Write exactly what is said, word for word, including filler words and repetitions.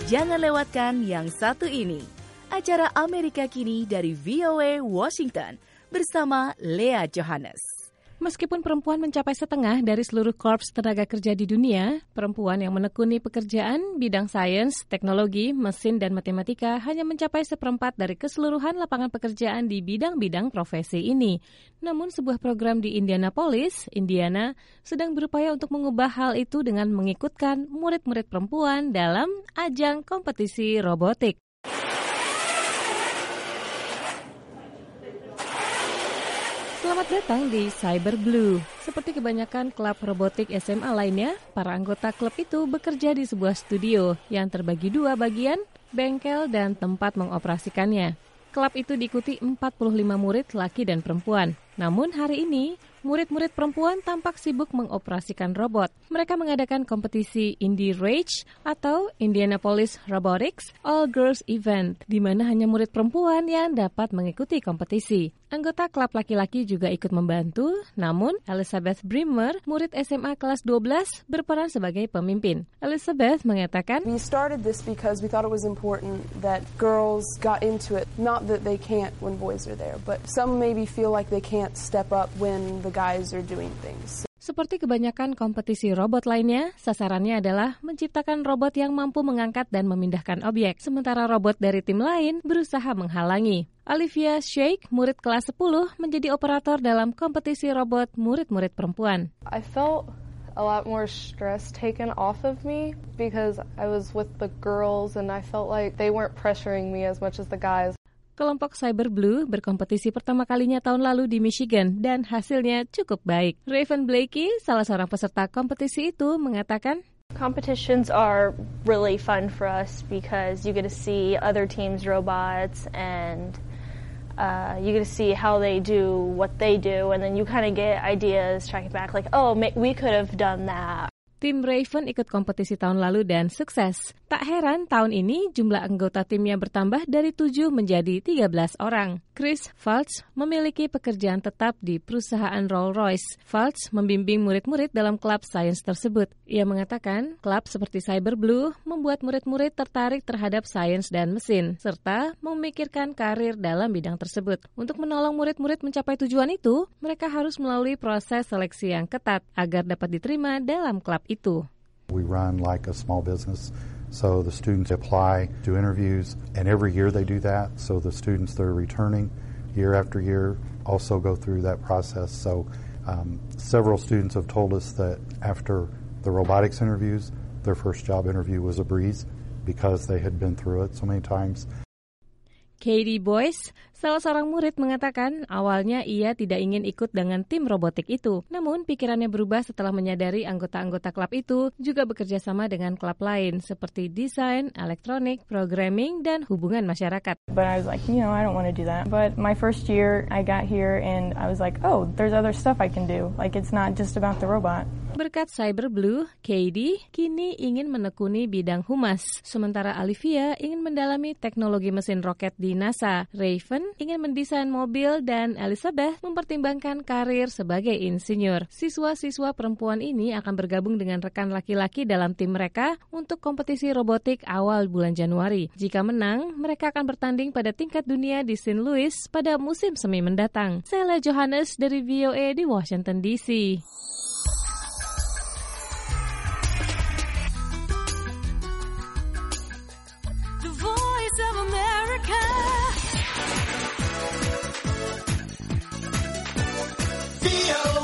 Jangan lewatkan yang satu ini, acara Amerika Kini dari V O A Washington bersama Lea Johannes. Meskipun perempuan mencapai setengah dari seluruh korps tenaga kerja di dunia, perempuan yang menekuni pekerjaan bidang sains, teknologi, mesin, dan matematika hanya mencapai seperempat dari keseluruhan lapangan pekerjaan di bidang-bidang profesi ini. Namun sebuah program di Indianapolis, Indiana, sedang berupaya untuk mengubah hal itu dengan mengikutkan murid-murid perempuan dalam ajang kompetisi robotik. Selamat datang di Cyber Blue. Seperti kebanyakan klub robotik S M A lainnya, para anggota klub itu bekerja di sebuah studio yang terbagi dua bagian, bengkel dan tempat mengoperasikannya. Klub itu diikuti empat puluh lima murid laki dan perempuan. Namun hari ini, murid-murid perempuan tampak sibuk mengoperasikan robot. Mereka mengadakan kompetisi Indy Rage atau Indianapolis Robotics All Girls Event, di mana hanya murid perempuan yang dapat mengikuti kompetisi. Anggota klub laki-laki juga ikut membantu, namun Elizabeth Brimmer, murid S M A kelas dua belas, berperan sebagai pemimpin. Elizabeth mengatakan, We started this because we thought it was important that girls got into it. Not that they can't when boys are there, but some maybe feel like they can't step up when the guys are doing things. Seperti kebanyakan kompetisi robot lainnya, sasarannya adalah menciptakan robot yang mampu mengangkat dan memindahkan objek, sementara robot dari tim lain berusaha menghalangi. Olivia Sheikh, murid kelas sepuluh, menjadi operator dalam kompetisi robot murid-murid perempuan. I felt a lot more stress taken off of me because I was with the girls and I felt like they weren't pressuring me as much as the guys. Kelompok Cyber Blue berkompetisi pertama kalinya tahun lalu di Michigan dan hasilnya cukup baik. Raven Blakey, salah seorang peserta kompetisi itu, mengatakan, Competitions are really fun for us because you get to see other teams' robots and uh, you get to see how they do what they do, and then you kind of get ideas tracking back like, oh, we could have done that. Tim Raven ikut kompetisi tahun lalu dan sukses. Tak heran tahun ini jumlah anggota timnya bertambah dari tujuh menjadi tiga belas orang. Chris Fultz memiliki pekerjaan tetap di perusahaan Rolls-Royce. Fultz membimbing murid-murid dalam klub sains tersebut. Ia mengatakan, klub seperti Cyber Blue membuat murid-murid tertarik terhadap sains dan mesin, serta memikirkan karir dalam bidang tersebut. Untuk menolong murid-murid mencapai tujuan itu, mereka harus melalui proses seleksi yang ketat agar dapat diterima dalam klub itu. We run like a small business, so the students apply, do interviews, and every year they do that. So the students that are returning year after year also go through that process. So um, several students have told us that after the robotics interviews, their first job interview was a breeze because they had been through it so many times. Katie Boyce, salah seorang murid, mengatakan awalnya ia tidak ingin ikut dengan tim robotik itu. Namun pikirannya berubah setelah menyadari anggota-anggota klub itu juga bekerja sama dengan klub lain seperti desain, elektronik, programming, dan hubungan masyarakat. But I was like, you know, I don't want to do that. But my first year I got here and I was like, oh, there's other stuff I can do. Like it's not just about the robot. Berkat Cyber Blue, Katie kini ingin menekuni bidang humas, sementara Olivia ingin mendalami teknologi mesin roket di NASA. Raven ingin mendesain mobil dan Elizabeth mempertimbangkan karir sebagai insinyur. Siswa-siswa perempuan ini akan bergabung dengan rekan laki-laki dalam tim mereka untuk kompetisi robotik awal bulan Januari. Jika menang, mereka akan bertanding pada tingkat dunia di Saint Louis pada musim semi mendatang. Saya Lea Johannes dari V O A di Washington D C. Of America. V O A.